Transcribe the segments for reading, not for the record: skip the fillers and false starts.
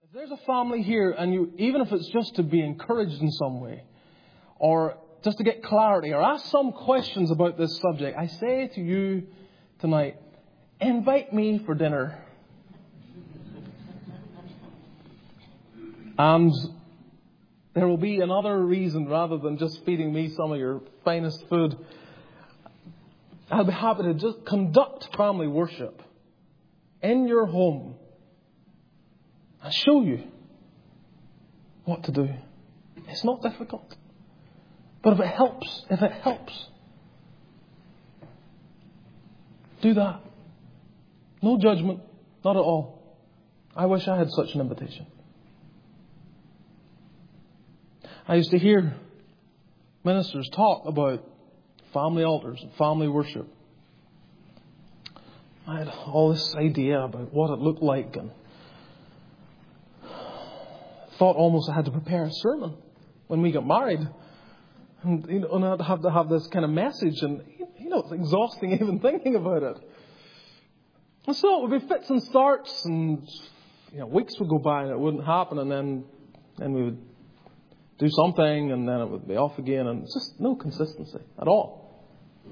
If there's a family here, and even if it's just to be encouraged in some way, or just to get clarity, or ask some questions about this subject, I say to you tonight, invite me for dinner. And there will be another reason, rather than just feeding me some of your finest food. I'll be happy to just conduct family worship in your home and show you what to do. It's not difficult. But if it helps, do that. No judgment, not at all. I wish I had such an invitation. I used to hear ministers talk about family altars and family worship. I had all this idea about what it looked like, and thought almost I had to prepare a sermon when we got married. And I'd have to have this kind of message, and it's exhausting even thinking about it. And so it would be fits and starts, and weeks would go by and it wouldn't happen, and then we would do something, and then it would be off again, and it's just no consistency at all.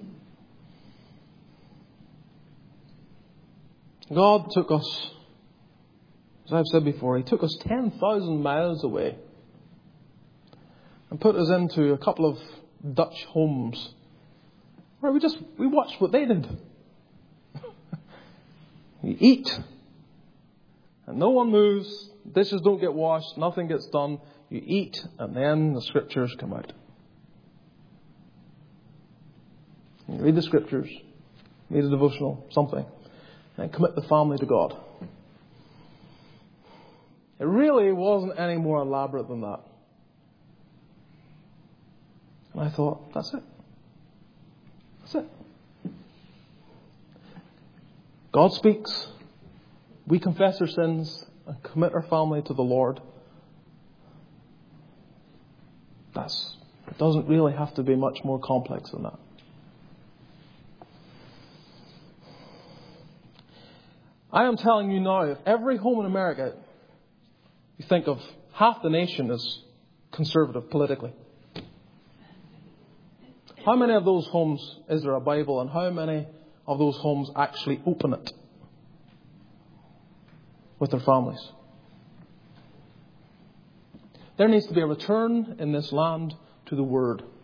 God took us, as I've said before, He took us 10,000 miles away and put us into a couple of Dutch homes where we watched what they did. You eat, and no one moves, dishes don't get washed, nothing gets done. You eat, and then the scriptures come out. You read the scriptures, read a devotional, something, and commit the family to God. It really wasn't any more elaborate than that. And I thought, that's it. That's it. God speaks. We confess our sins and commit our family to the Lord. It doesn't really have to be much more complex than that. I am telling you now, if every home in America, you think of half the nation as conservative politically, how many of those homes is there a Bible, and how many of those homes actually open it with their families? There needs to be a return in this land to the Word.